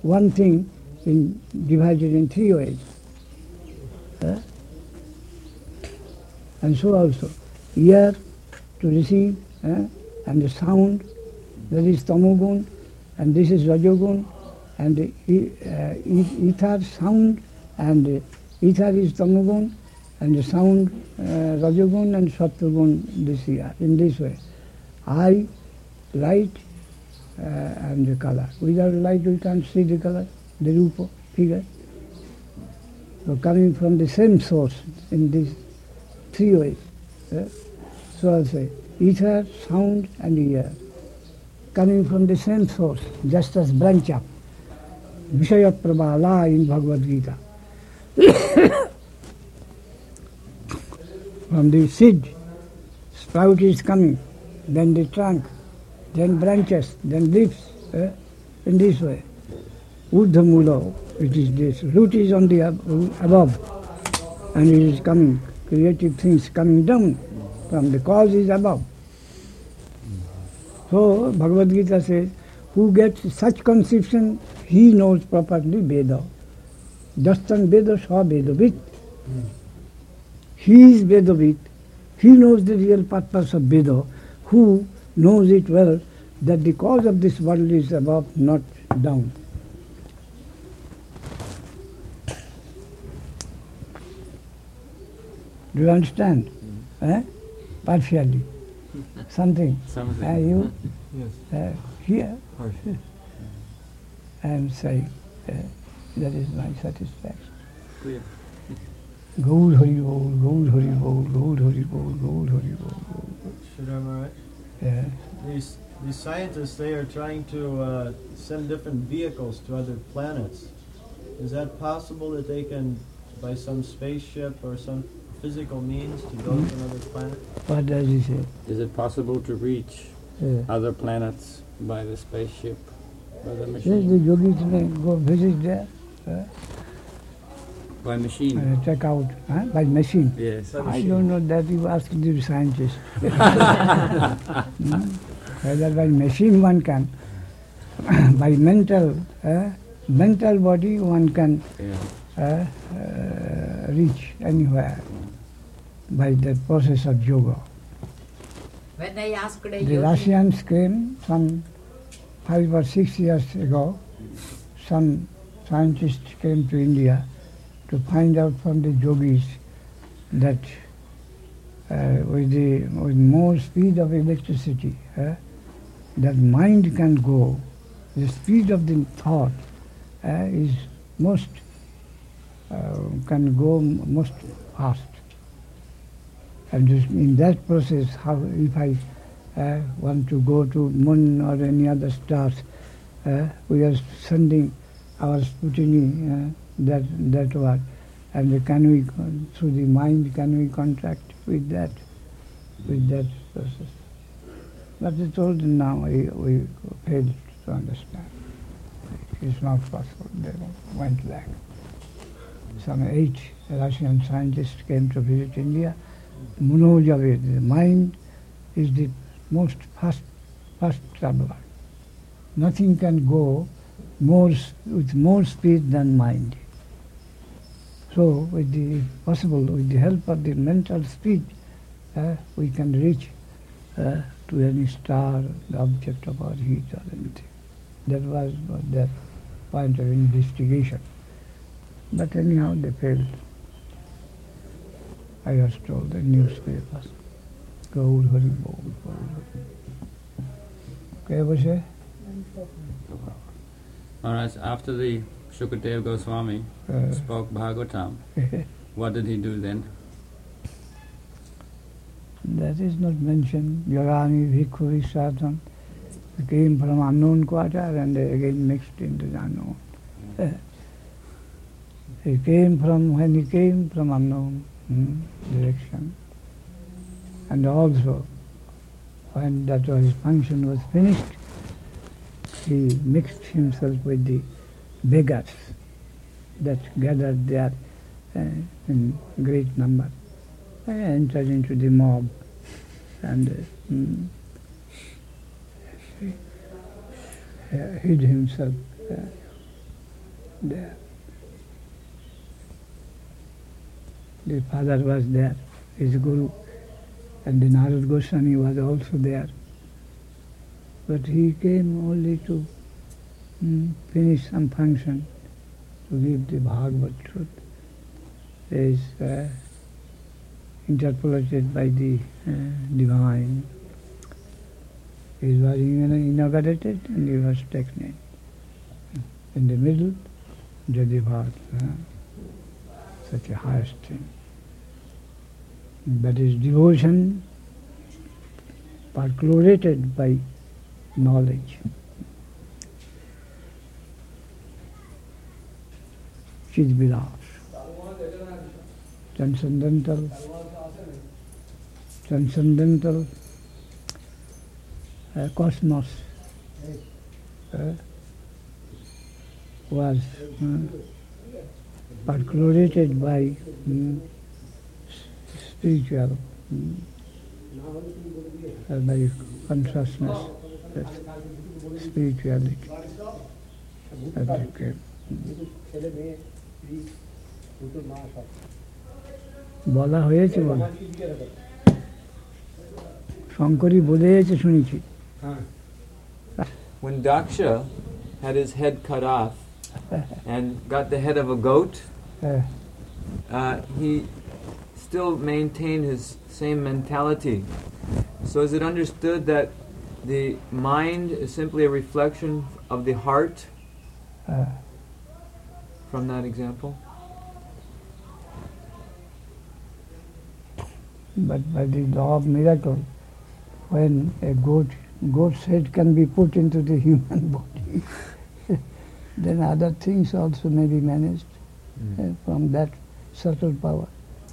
one thing divided in three ways. And so also, ear to receive, and the sound, that is tamogun, and this is rajogun, and the ether, sound, and ether is tamogun, and the sound rajogun, and sattvagun, this ear, in this way. Eye, light, and the color. Without light we can't see the color, the rupa, figure. So coming from the same source in these three ways. So I'll say, ether, sound, and ear. Coming from the same source, just as branch up. Vishaya Prabhala in Bhagavad Gita. From the seed, sprout is coming, then the trunk, then branches, then leaves, in this way. Urdhamula, which is this. Root is on the above, and it is coming. Creative things coming down from the cause is above. So Bhagavad Gita says, who gets such conception, he knows properly Veda. Dastan Veda Sha Vedavit. He is Vedavit. He knows the real purpose of Veda, who knows it well, that the cause of this world is above, not down. Do you understand? Partially. Something. You? Yes. Here. I am saying that is my satisfaction. Clear. Gaud Hari Bol, Gaud Hari Bol, Gaud Hari Bol, Gaud Hari Bol. Sridhar Maharaj? Yeah. These scientists, they are trying to send different vehicles to other planets. Is that possible that they can, by some spaceship or some physical means, to go to another planet? What does he say? Is it possible to reach other planets by the spaceship, by the machine? Yes, the yogis may go visit there. By machine? Check out, by machine. Yes. I don't know that, you ask the scientist. Whether by machine one can, by mental body one can reach anywhere by the process of yoga. When I asked the Russians came some 5 or 6 years ago, some scientists came to India to find out from the yogis that with more speed of electricity, that mind can go, the speed of the thought is most, can go most fast. And in that process, how if I want to go to moon or any other stars, we are sending our Sputnik, that work, and can we, through the mind, can we contact with that process? But they told now we failed to understand. It's not possible. They went back. Some 8 Russian scientists came to visit India. Monojavid, the mind is the most fast traveler. Nothing can go with more speed than mind. So with the help of the mental speed, we can reach to any star, the object of our heat or anything. That was their point of investigation. But anyhow, they failed. I was told the newspapers. Gaud Hari Bol, Gaud Hari. Okay, was it? Alright, after the Shukadev Goswami spoke Bhagavatam, what did he do then? That is not mentioned. Yagami Bhikkhu Vishwadhan came from unknown quarter and they again mixed into the unknown. When he came from unknown direction. And also, when that his function was finished, he mixed himself with the beggars that gathered there in great number, entered into the mob and hid himself there. The father was there, his guru, and the Narad Goswami was also there. But he came only to finish some function, to give the Bhagavad truth. Is interpolated by the divine. He was inaugurated and he was taken in the middle, Jadivat, such a highest thing. That is devotion percolated by knowledge. Chidvilas. Transcendental cosmos was percolated by spiritual, by consciousness, spirituality. বলা হয়েছে বলা শঙ্করী বলেছে শুনেছি When Daksha had his head cut off and got the head of a goat, he still maintained his same mentality. So is it understood that the mind is simply a reflection of the heart from that example? But by the law of miracle, when a goat's head can be put into the human body, then other things also may be managed from that subtle power.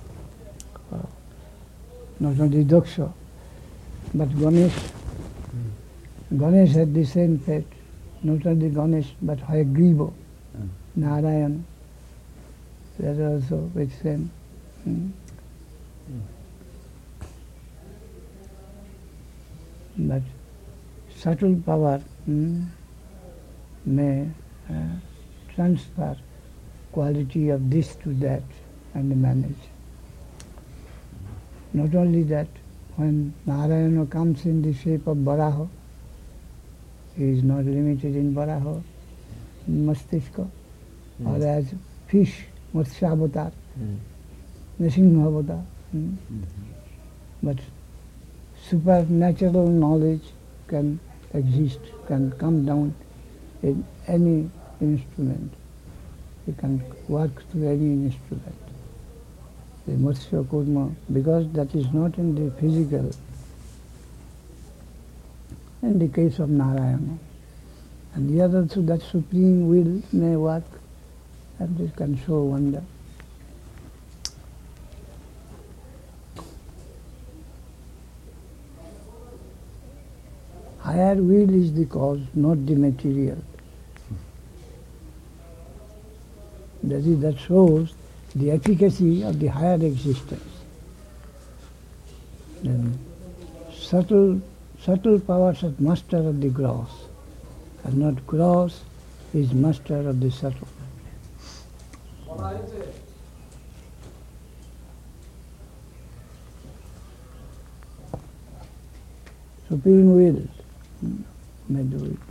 Not only Daksha, but Ganesh. Ganesh had the same fate. Not only Ganesh, but Hayagriva, Narayan. That also with same. But subtle power may transfer quality of this to that and manage. Not only that, when Narayana comes in the shape of Varaha, he is not limited in Varaha, Mastiska, or as fish, Matsya avatar, Nrsimha avatar. But supernatural knowledge can exist, can come down in any instrument. He can work through any instrument. The Matsya Kurma, because that is not in the physical, in the case of Narayana. And the other, so that supreme will may work and it can show wonder. Higher will is the cause, not the material. That shows the efficacy of the higher existence. Then subtle powers are master of the gross, and not gross is master of the subtle. Supreme will may do it.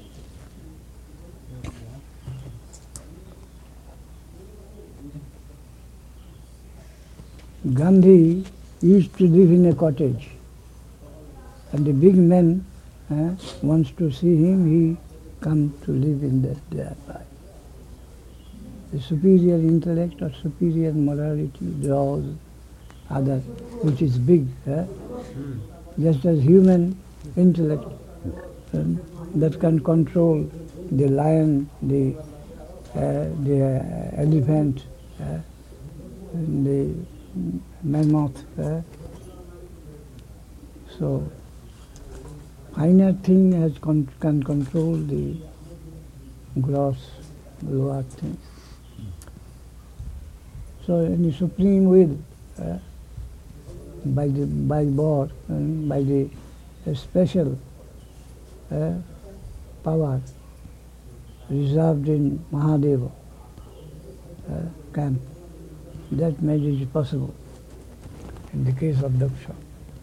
Gandhi used to live in a cottage, and the big man wants to see him, he comes to live in that thereby. The superior intellect or superior morality draws other, which is big, just as human intellect that can control the lion, the elephant, the mammoth. So finer thing can control the gross, lower things. So in the supreme will, by birth, by the special power reserved in Mahadeva, camp. That marriage is possible in the case of Daksha.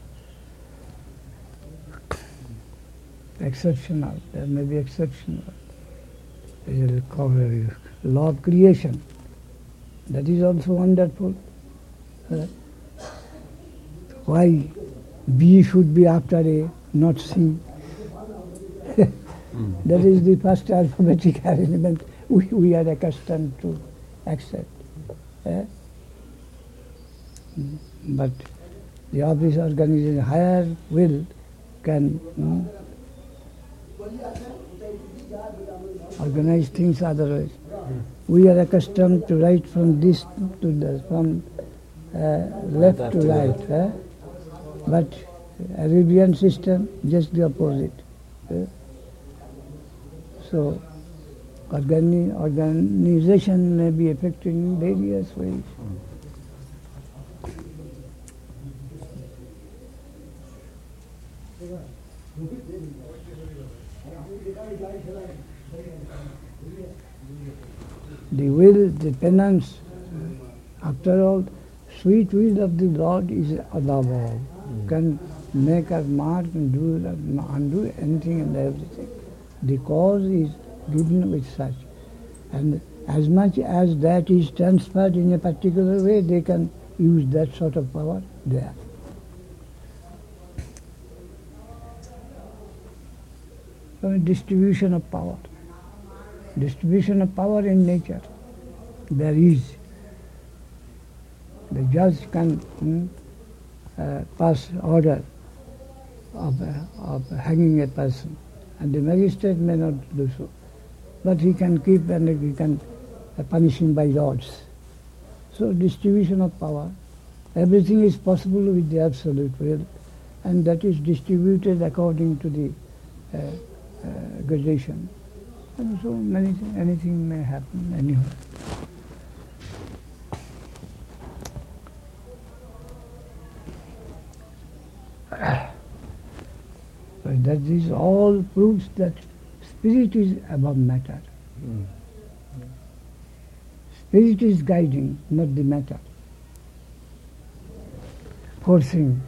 Exceptional, there may be exceptional. It is called law of creation. That is also wonderful. Why B should be after A, not C? That is the first alphabetic arrangement we are accustomed to accept. But the office organization, higher will can organize things otherwise. We are accustomed to write from this to this, from left to right. But Arabian system, just the opposite. So organization may be affected in various ways. The will, the penance, after all, sweet will of the Lord is above all. Can make us mark and do undo anything and everything. The cause is given with such. And as much as that is transferred in a particular way, they can use that sort of power there. So distribution of power. Distribution of power in nature. There is. The judge can pass order of hanging a person, and the magistrate may not do so. But he can keep and he can punish him by rods. So distribution of power. Everything is possible with the absolute will, and that is distributed according to the gradation. And so anything may happen anywhere. But that is all proves that spirit is above matter. Spirit is guiding, not the matter. Forcing.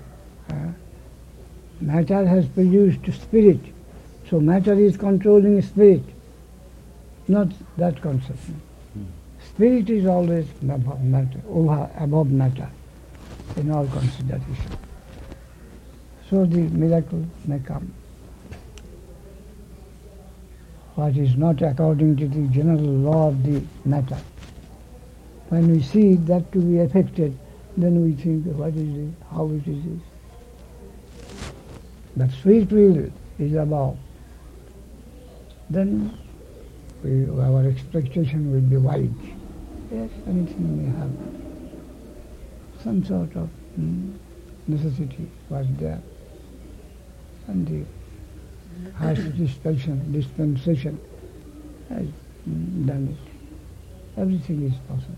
Matter has produced spirit, so matter is controlling spirit, not that conception. Spirit is always above matter, above matter in all consideration. So the miracle may come. What is not according to the general law of the matter. When we see that to be affected, then we think, what is it, how it is this? But sweet will is above. Then our expectation will be wide. Yes, anything may happen. Some sort of necessity was there. And the highest dispensation has done it. Everything is possible.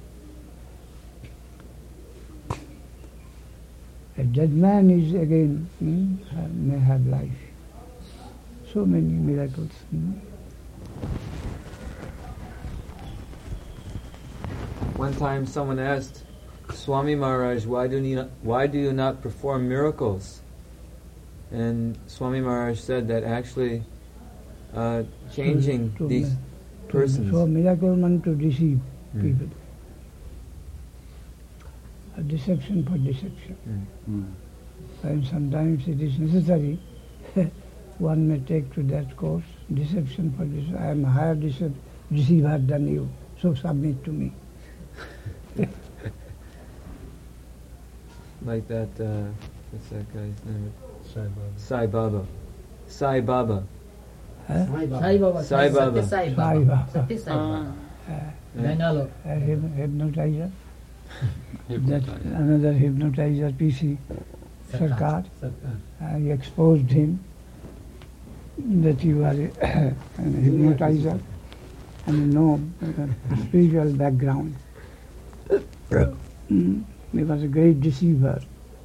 A dead man is again may have life. So many miracles. One time someone asked Swami Maharaj, why do you not perform miracles? And Swami Maharaj said that actually changing these persons. So miracle meant to deceive people. A deception for deception. And sometimes it is necessary, one may take to that course, deception for deception. I am a higher deceiver than you, so submit to me. Like that, what's that guy's name? Sai Baba. Sai Baba. Sai Baba. Sai Baba. Sai Baba. Sai Baba. Bangalore. Hypnotizer. That another hypnotizer, PC Sarkar. I exposed him that you are a hypnotizer and no spiritual background. He was a great deceiver.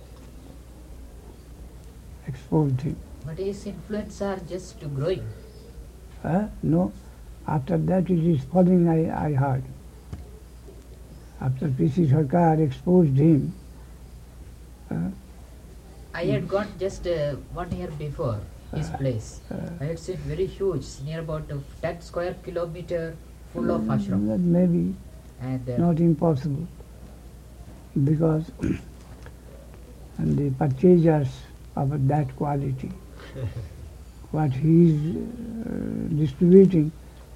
Exposed him. But his influence are just growing. No, after that it is falling, I heard. After P.C. Sarkar exposed him, I had gone just 1 year before his place. I had seen very huge, near about 10 square kilometer, full of ashram. that may be And not impossible, because and the purchasers of that quality, what he is distributing,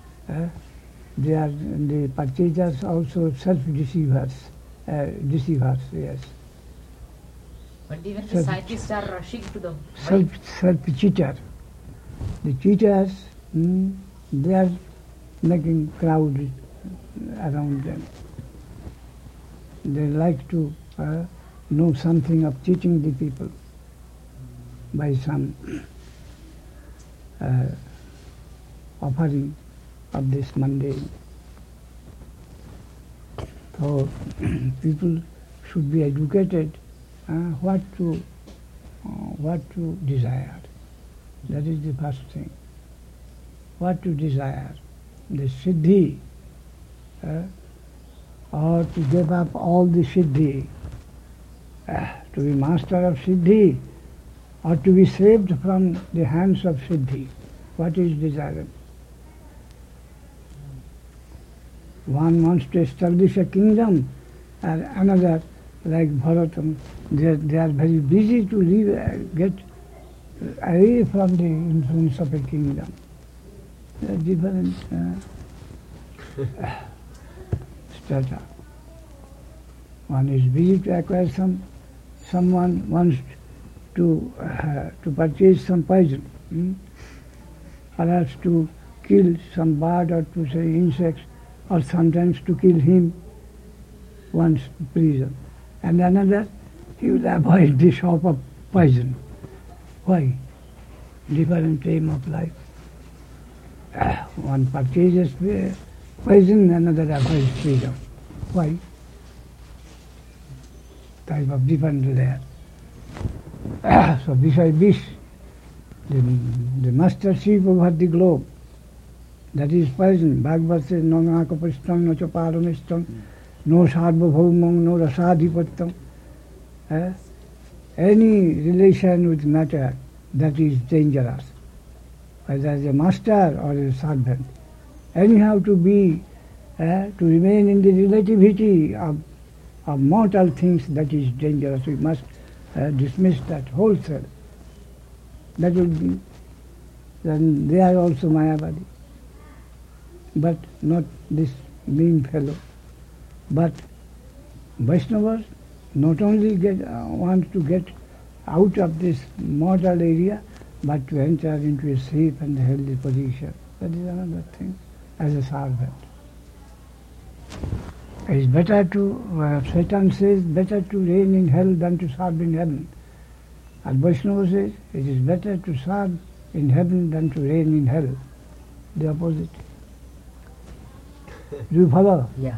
the purchasers also self-deceivers, yes. but even the scientists are rushing to them. Self-cheater. The cheaters, they are making crowd around them. They like to know something of cheating the people by some offering of this mundane. So people should be educated what to desire. That is the first thing. What to desire, the siddhi, or to give up all the siddhi, to be master of siddhi, or to be saved from the hands of siddhi. What is desirable? One wants to establish a kingdom, and another, like Bharatam, they are very busy to get away from the influence of a kingdom. They are different strata. One is busy to acquire someone wants to purchase some poison, perhaps to kill some bird or to say insects, or sometimes to kill him, one's prison. And another, he will avoid the shop of poison. Why? Different aim of life. One purchases poison, another avoids freedom. Why? Type of different there. So beside this, the mastership over the globe, that is poison. Bhagavad says, no nakapistam, no chaparamistam, no sarvabhaumam, no rasadhipattam. Any relation with matter, that is dangerous, whether as a master or a servant. Anyhow, to remain in the relativity of mortal things, that is dangerous. We must dismiss that wholesale. That will be, then they are also Mayavadi, but not this mean fellow. But Vaishnavas not only want to get out of this mortal area, but to enter into a safe and healthy position. That is another thing, as a servant. It is better to, Satan says, better to reign in hell than to serve in heaven. And Vaishnava says, it is better to serve in heaven than to reign in hell. The opposite. Do you follow? Yeah.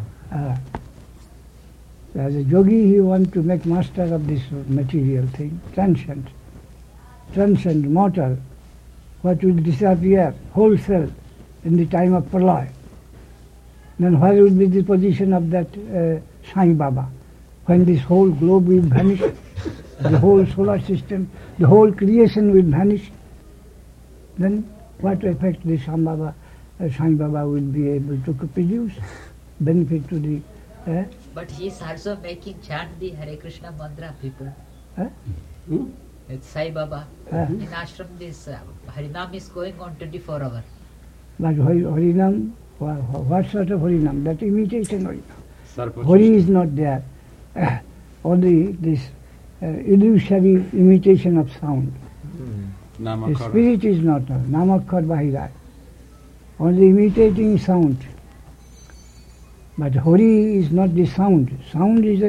As a yogi, he wants to make master of this material thing, transcend, mortal, what will disappear, wholesale, in the time of pralaya. Then where will be the position of that Sai Baba? When this whole globe will vanish, the whole solar system, the whole creation will vanish, then what effect the Sai Baba will be able to produce, benefit to the... But he is also making chant the Hare Krishna mantra, people. It's Sai Baba. In ashram, this Harinam is going on 24 hours. But Harinam, what sort of Harinam? That imitation Harinam. Hari is not there. Only this illusory imitation of sound. The spirit is not there. Namakkar Bahira. Only imitating sound. But Hari is not the sound. Sound is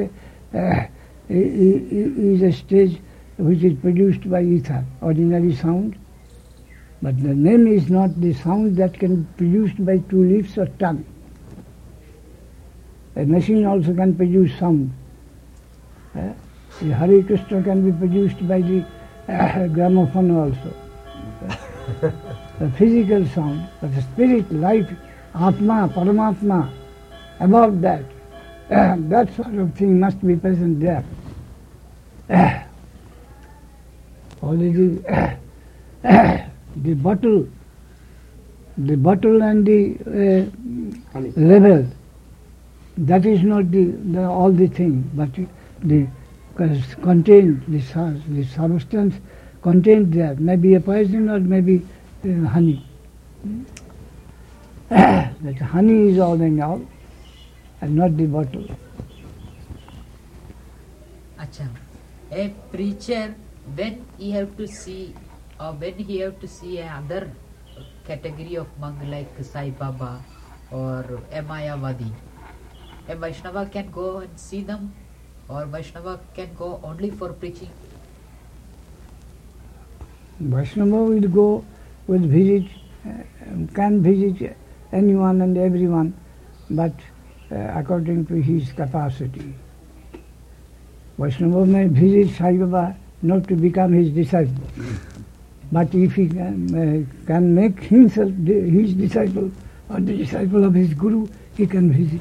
a stage which is produced by ether, ordinary sound. But the name is not the sound that can be produced by two lips or tongue. A machine also can produce sound. The Hare Krishna can be produced by the gramophone also. The physical sound, but the spirit, life, Atma, Paramatma, above that, that sort of thing must be present there. Already the bottle and the level, that is not all the thing, but the contained, the substance contained there, maybe a poison or maybe honey. That honey is all in all, and not the bottle. Acha. A preacher, when he have to see another category of monk like Sai Baba or Mayavadi, a Vaishnava can go and see them, or Vaishnava can go only for preaching? Vaishnava will visit, can visit anyone and everyone, but according to his capacity. Vaishnava may visit Sai Baba not to become his disciple, but if he can make himself his disciple or the disciple of his guru, he can visit.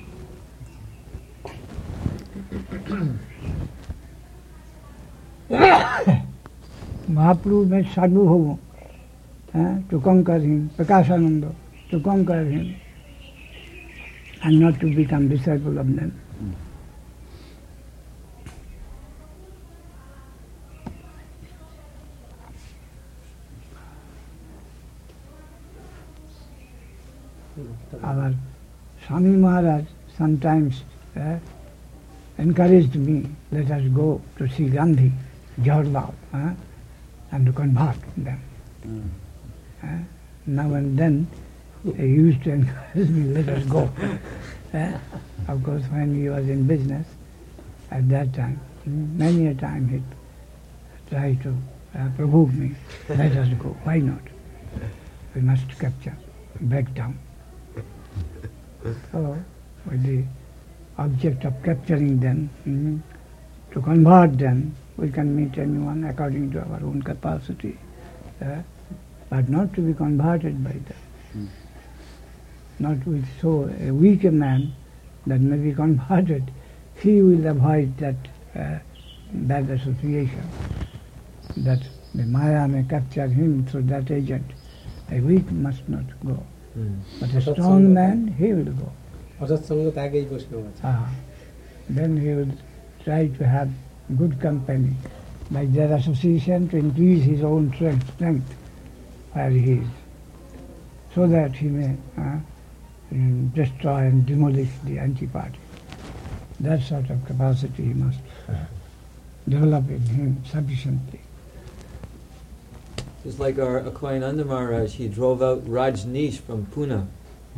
Mahaprabhu made Sarvabhauma to conquer him, Prakashananda to conquer him, and not to become disciple of them. Our Swami Maharaj sometimes encouraged me, let us go to see Gandhi, Jawaharlal, and to convert them. Now and then he used to encourage me, let us go. Of course, when he was in business, at that time, many a time he tried to provoke me, let us go, why not? We must capture, break down. So, with the object of capturing them, to convert them, we can meet anyone according to our own capacity, but not to be converted by them. Not with so weak a man that may be converted, he will avoid that bad association, that the Maya may capture him through that agent. A weak must not go. But a strong man, he will go. Then he will try to have good company by their association to increase his own strength where he is, so that he may destroy and demolish the anti-party. That sort of capacity he must develop in him sufficiently. Just like our Akhoyananda Maharaj, he drove out Rajneesh from Pune.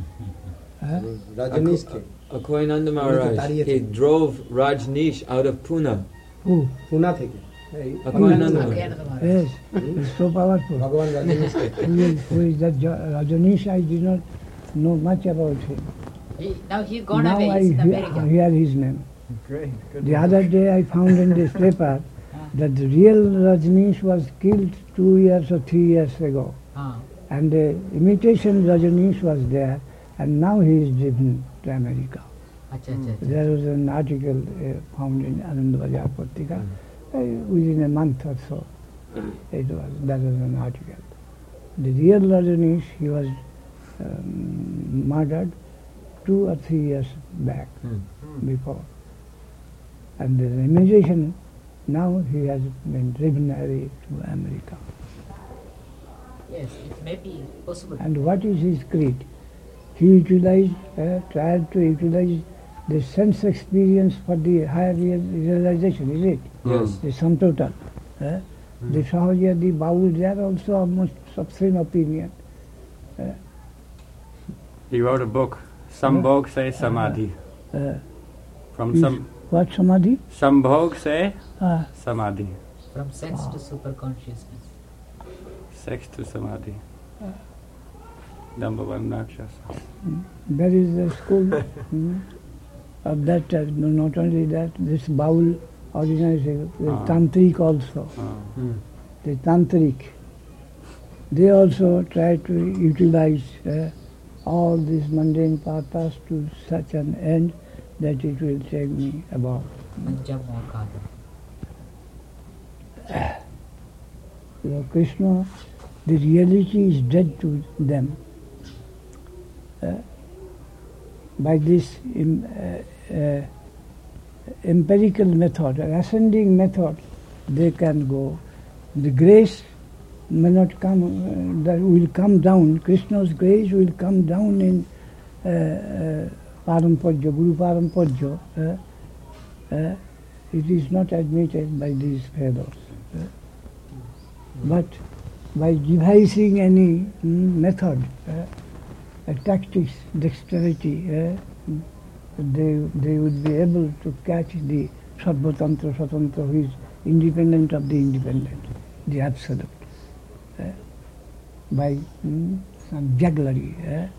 Akhoyananda Maharaj, he drove Rajneesh out of Pune. Who? Akhoyananda Maharaj. Yes, he's so powerful. Who is that Rajneesh? I did not know much about him. Now he's gone now away, he's in America. I hear his name. Great. Good The other day I found in this paper that the real Rajneesh was killed 2 years or 3 years ago. And the imitation Rajneesh was there, and now he is driven to America. There was an article found in Anand Bazar Patrika within a month or so. That was an article. The real Rajneesh, he was murdered 2 or 3 years back before. And the imitation, now he has been driven away to America. Yes, it may be possible. And what is his creed? He utilized, tried to utilize the sense experience for the higher realization, is it? Yes. The sum total. The Sahaja, the Baul, they are also almost of same opinion. He wrote a book, Sambhog Se Samadhi. What Samadhi? Sambhog Se Samadhi. From sense to super consciousness. Sex to Samadhi. Dambhavan Rakshasa. There is a school of that, not only that, this Baul organization, the Tantric also. The Tantric, they also try to utilize all these mundane pathas to such an end that it will take me about. Krishna, the reality is dead to them. By this empirical method, ascending method, they can go. The grace may not come, that will come down. Krishna's grace will come down in Parampajya, Guru Parampajya. It is not admitted by these fellows. But by devising any method, tactics, dexterity, they would be able to catch the Sarvatantra, Swatantra, who is independent of the independent, the absolute, by some jugglery.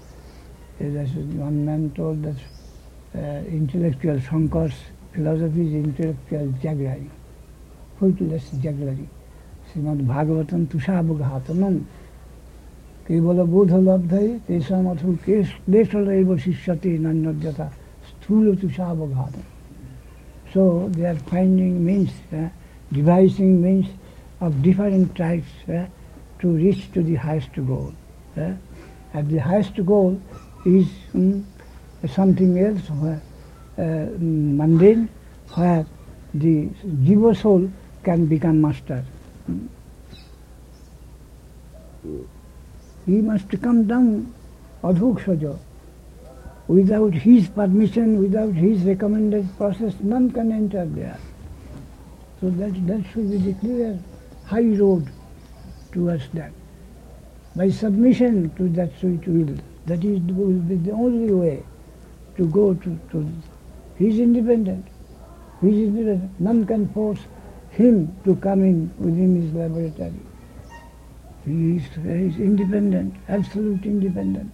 One man told that intellectual Shankar's philosophy is intellectual jugglery, fruitless jugglery. Srimad Bhagavatam Tushabhaghatanam Kevala Bodha Labdhai Tesam Athu Leshala Shishyate Nanyajata Sthula Tushabhaghatam. So they are finding means, devising means of different types to reach to the highest goal. And the highest goal is something else, mundane, where the jiva soul can become master. He must come down adhokshaja. Without his permission, without his recommended process, none can enter there. So that should be the clear high road towards that. By submission to that sweet will, that will be the only way to go to he is independent. He is independent. None can force him to come in within his laboratory. He is independent, absolute independent.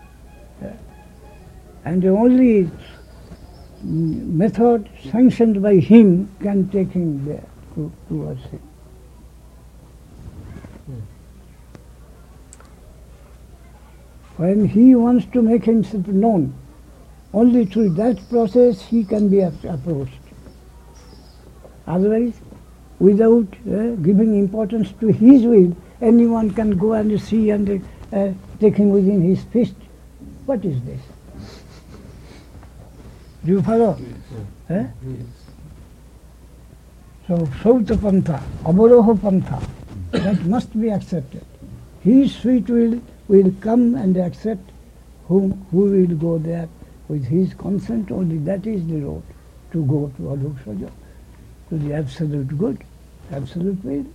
And the only method sanctioned by him can take him there towards him. When he wants to make himself known, only through that process he can be approached. Otherwise, without giving importance to his will, anyone can go and see and take him within his fist. What is this? Do you follow? Yes. So, Sauta Pantha, Avaroha Pantha, that must be accepted. His sweet will come and accept who will go there with his consent. Only that is the road to go to Adhokshaja, to the absolute good, absolute will.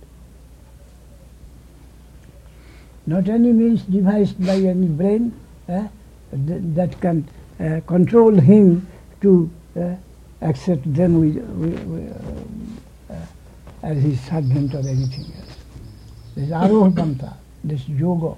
Not any means devised by any brain that can control him to accept them as his servant or anything else. This Aroha Pantha, this yoga,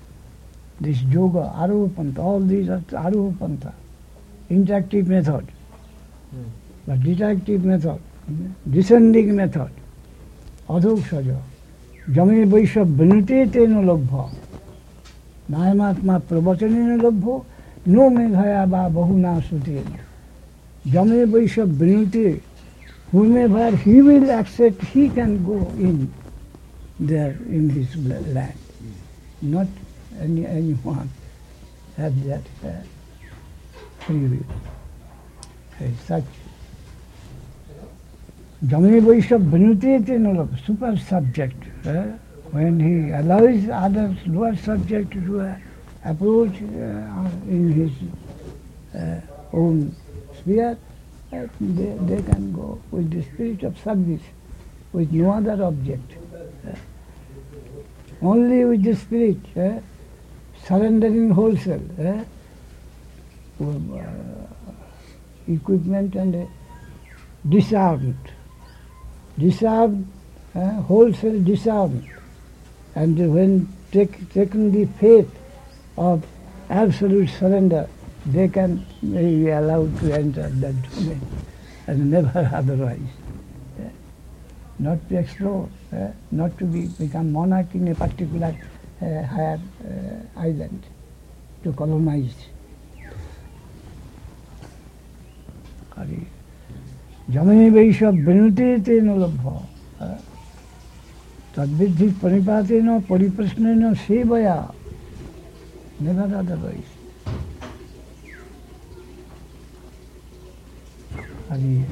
Aroha Pantha, all these are Aroha Pantha, interactive method. But detractive method, descending method, Adhokshaja, Jame Vaishya Vinute Teno Labha, Nayamatma Pravachanena Labho, No Medhaya Ba Bahuna Sutena. Jame Vaishya Vinute, whomever he will accept, he can go in there in his land. Not anyone has that free will. As such, Jame Vaishya Vinute Teno Labha, super subject. When he allows others, lower subject to approach in his own sphere, they can go with the spirit of service, with no other object. Only with the spirit, surrendering wholesale, equipment and disarmed, wholesale disarmed. And when taken the faith of absolute surrender, they can be allowed to enter that domain, and never otherwise. Not to explore, not to become monarch in a particular higher island, to colonize. Hari. Jamani Vaishya Vinute te no labha. Tadvidhi Panipate no Pariprasne no Sevaya. Never otherwise. Hari.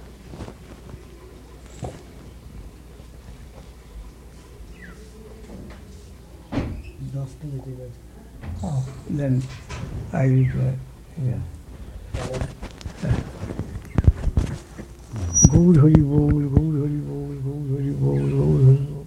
Oh, then I will yeah. Gaur Hari Bol, Gaur Hari Bol, Gaur Hari Bol, Gaur Hari Bol.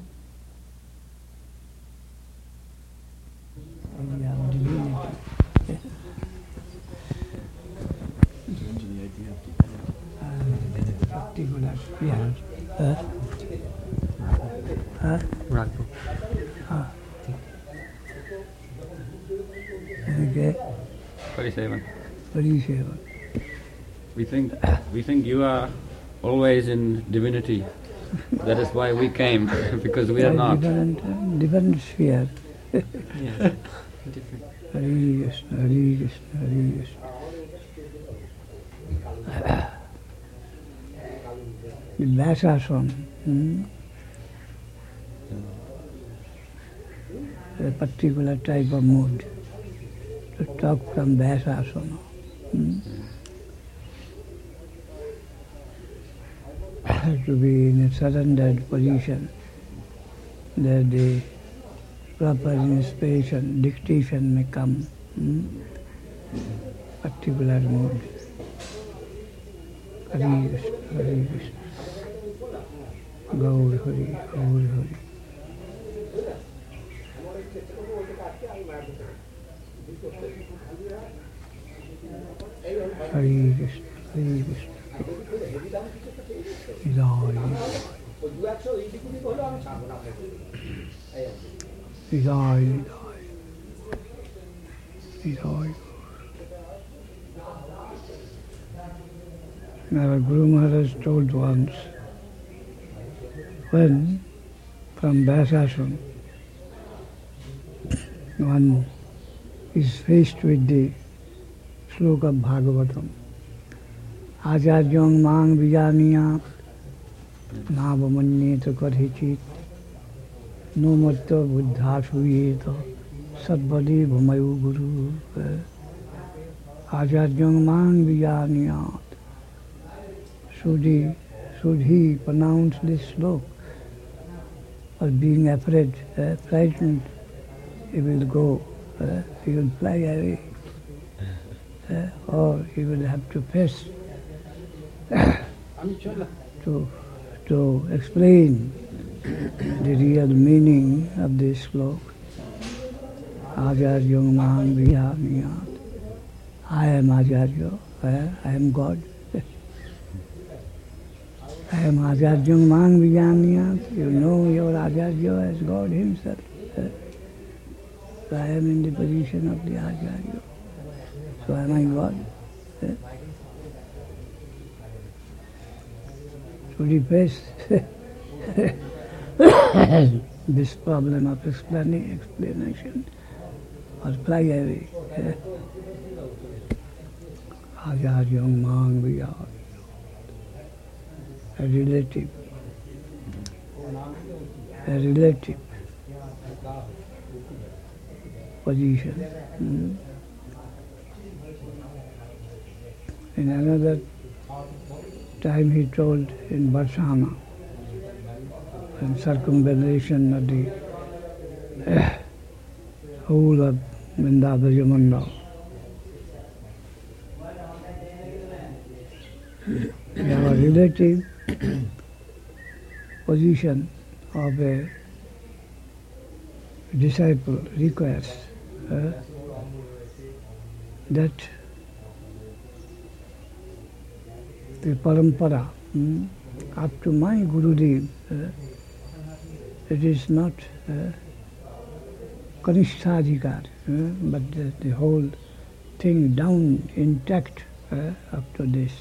Particular, yeah. Okay. 47. 37. We think you are always in divinity. That is why we came, because we are not. Different sphere. Yes, different. Hare Krishna, Hare Krishna, Hare Krishna. The Vyasasana, a particular type of mood. To talk from Vyasasana. To be in a surrendered position, that the proper inspiration, dictation may come. Particular mood. Hare Krishna, Hare Krishna. Gaur Hari, Gaur Hari. Hare Krishna, Hare Krishna. Hidaya. Hidaya, Hidaya. Our Guru Maharaj told once, when from Vyasasana one is faced with the sloka of Bhagavatam, Acharyam mang vijaniyat navamanyeta karhichit no matta buddha suyeta sadvade bhamayu guru. Acharyam mang vijaniyat. Should he pronounce this sloka, or being afraid, frightened, he will go, he will fly away, or he will have to face to explain the real meaning of this sloka. Acharyam mang vijaniyat. I am Acharya, I am God. I am Acharyam mang vijaniyat. You know your Acharya as God himself. So I am in the position of the Acharya. So am I God? Should he face this problem of explanation or fly away? Acharyam mang vijaniyat. A relative position. In another time he told in Barsana, in circumvallation of the whole of Vrindavan, we have a relative position of a disciple requires that the parampara up to my Gurudev, it is not Kanishthadhikar, but the whole thing down intact up to this.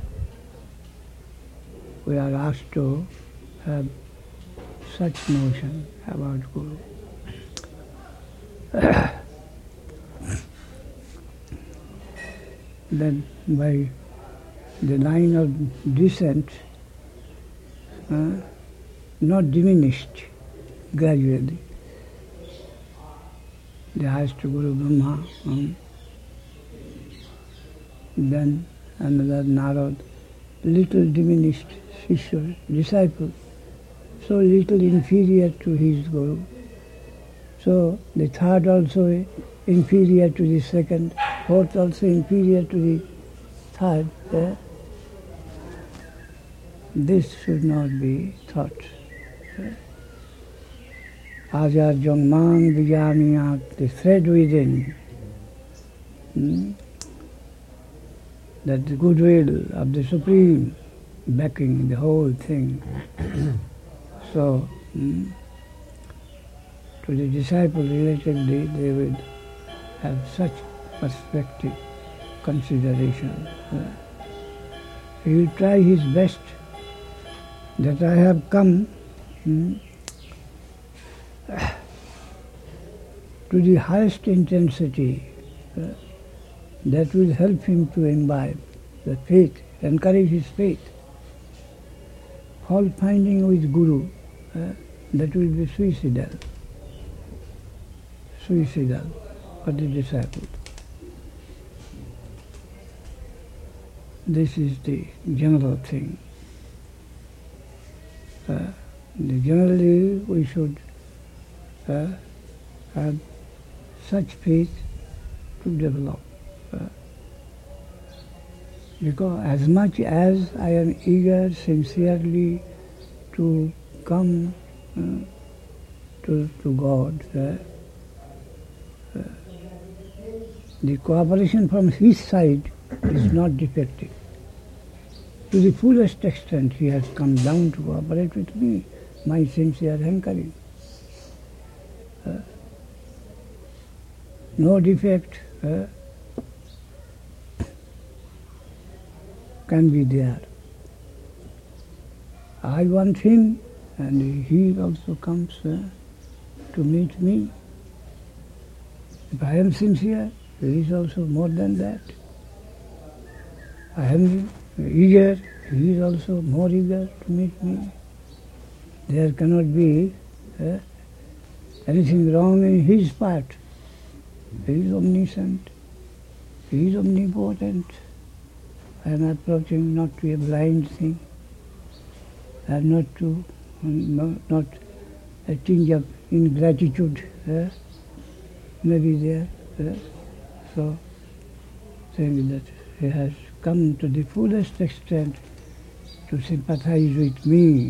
We are asked to have such notion about Guru. Then by the line of descent not diminished gradually. The highest Guru Brahma, then another Narad, little diminished Shishya, disciple, so little inferior to his Guru. So the third also inferior to the second, fourth also inferior to the third. This should not be thought. Ajar Jongmang Vijamiyak, the thread within, that the goodwill of the Supreme backing the whole thing. So, to the disciple relatively, they would have such perspective, consideration. He will try his best that I have come to the highest intensity that will help him to imbibe the faith, encourage his faith. Fault finding with Guru, that will be suicidal for the disciple. This is the general thing. Generally, we should have such faith to develop. Because as much as I am eager sincerely to come to God, the cooperation from his side is not defective. To the fullest extent he has come down to cooperate with me, my sincere hankering. No defect can be there. I want him and he also comes to meet me. If I am sincere, he is also more than that. I am eager, he is also more eager to meet me. There cannot be anything wrong in his part. He is omniscient, he is omnipotent. I am approaching not to a blind thing, and not a tinge of ingratitude may be there. So, saying that he has come to the fullest extent to sympathize with me.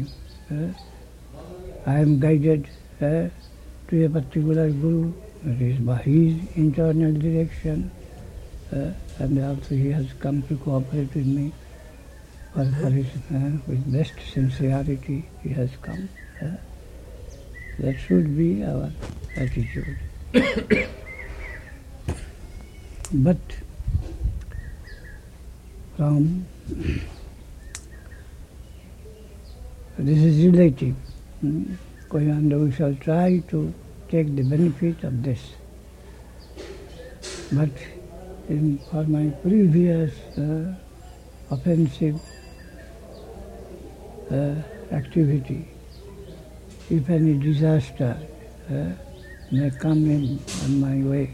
I am guided to a particular Guru, it is by his internal direction, and also he has come to cooperate with me for his, with best sincerity he has come. That should be our attitude. But from this is relative, and we shall try to take the benefit of this. But for my previous offensive activity, if any disaster may come in on my way,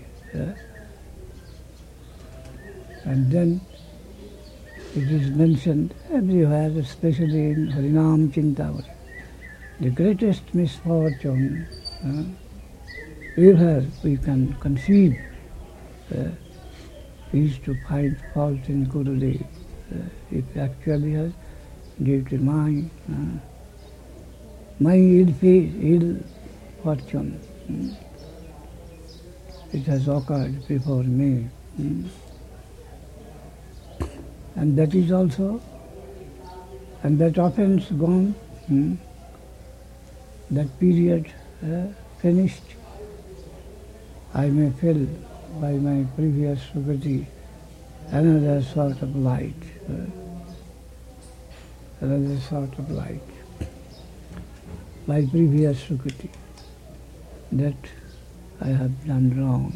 and then it is mentioned everywhere, especially in Harinam Chintamani, the greatest misfortune ever we can conceive is to find fault in Gurudev. It actually has, due to my ill fortune, it has occurred before me. And that is also, and that offense gone, that period finished, I may feel by my previous Sukati another sort of light, by previous Sukati, that I have done wrong.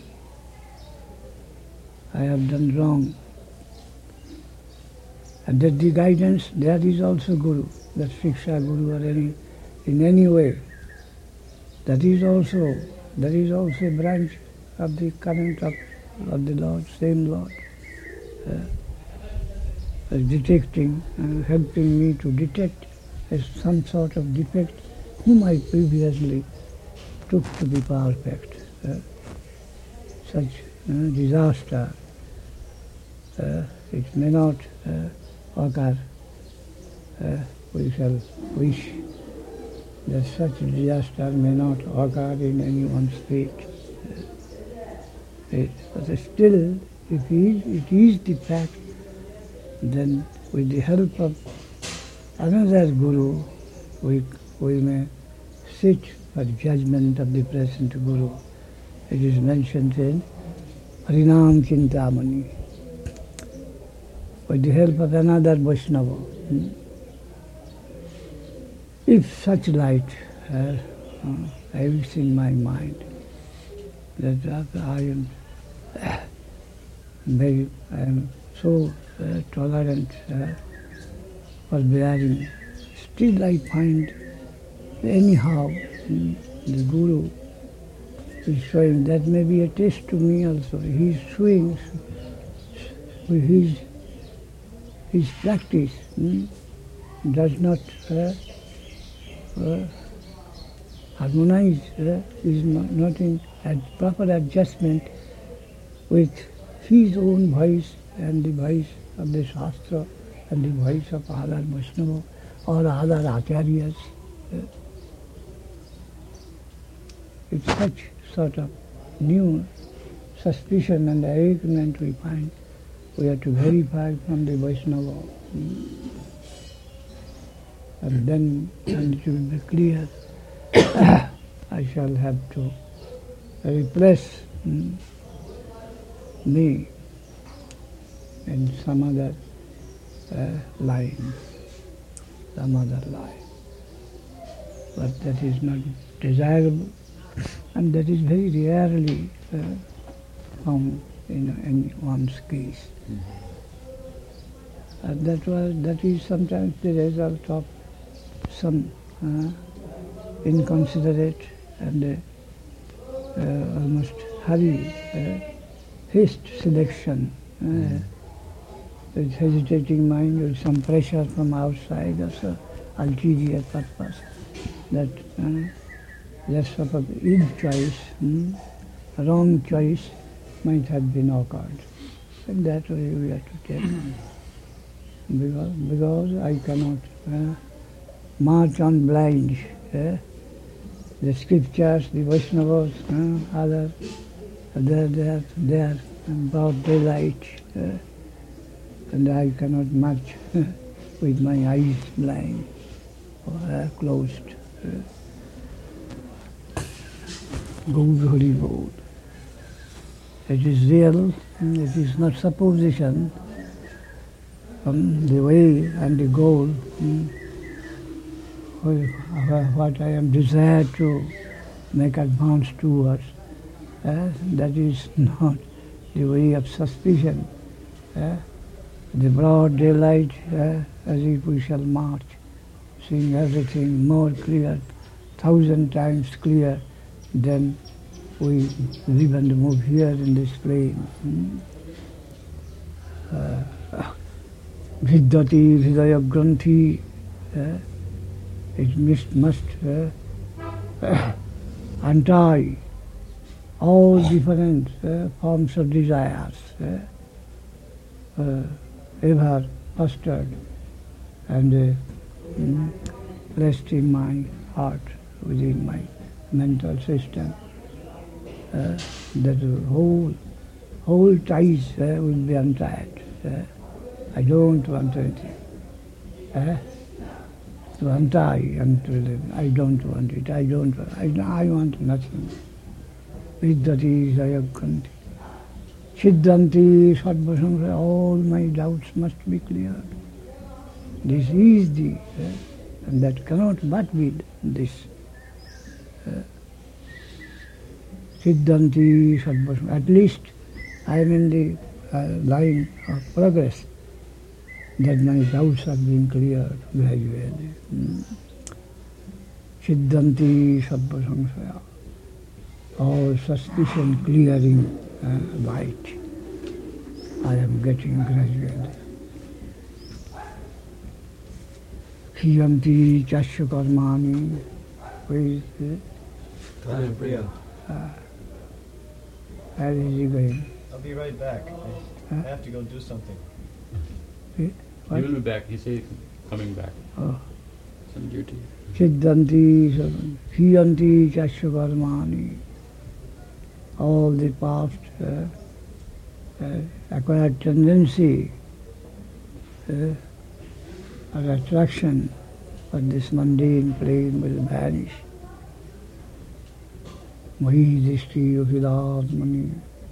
And that the guidance, that is also Guru, that Shiksha Guru or in any way. That is also a branch of the current of the Lord, same Lord. Detecting, helping me to detect as some sort of defect whom I previously took to be perfect. Such disaster, it may not occur. We shall wish that such disaster may not occur in anyone's fate. But still, if it is the fact, then with the help of another Guru, we may sit for judgment of the present Guru. It is mentioned in Harinam Chintamani. With the help of another Vaishnava. If such light is in my mind, that I am so tolerant for bearing, still I find anyhow the Guru is showing, that may be a test to me also. He is showing his practice does not harmonize, is not in proper adjustment with his own voice and the voice of the Shastra and the voice of other Vaishnava or other Acharyas. It's such sort of new suspicion and awakenment we find. We have to verify from the Vaishnava. And then when it will be clear, I shall have to replace me in some other line, some other line. But that is not desirable, and that is very rarely found in one's case. And that is sometimes the result of some inconsiderate and almost hurry, haste selection, with hesitating mind, with some pressure from outside or some ulterior purpose, that sort of ill choice, wrong choice might have been occurred. And that way we have to take. Because I cannot march on blind. The scriptures, the Vaishnavas, others, they are broad daylight, and I cannot march with my eyes blind or closed. Gaur Hari Bol. It is real, it is not supposition. The way and the goal, what I am desired to make advance towards, that is not the way of suspicion. The broad daylight, as if we shall march, seeing everything more clear, 1,000 times clear than we live and move here in this plane. Vidyati Hridaya Granthi, it must untie all different forms of desires ever fostered and placed in my heart, within my mental system. That whole ties will be untied. I don't want anything to untie and to live. I don't want it. I want nothing. Vidyati Sayakanti. Siddhanti Sadvasamsa. All my doubts must be cleared. This is the, and that cannot but be this. Siddhanti Sadvasamsa. At least I am in the line of progress. that many doubts are being cleared gradually. Siddhanti sabba samsaya. All suspicion clearing light. I am getting gradually. Hiyanti chasya karmani. Where is it? Where is he going? I'll be right back. I have to go do something. He will be back. He says coming back. Oh. Some duty. Siddhanti, hiyanti chasya karmani. All the past acquired tendency or attraction for this mundane plane will vanish. Mahi drishti yogidatmani.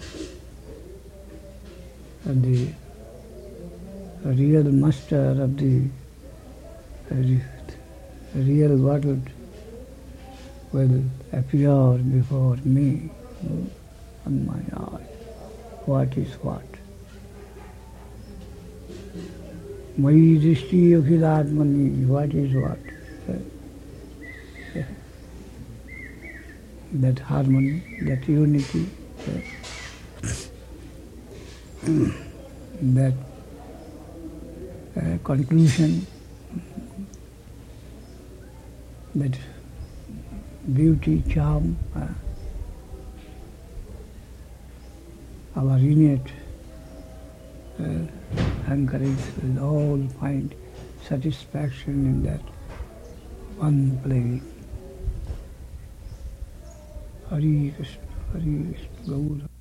And the real master of the real world will appear before me on my eye. What is what? Mahi drishti yogidatmani. What is what? That harmony, that unity, that conclusion, that beauty, charm, our innate anchorage will all find satisfaction in that one plane. Hare Krishna, Hare Krishna, Gaura.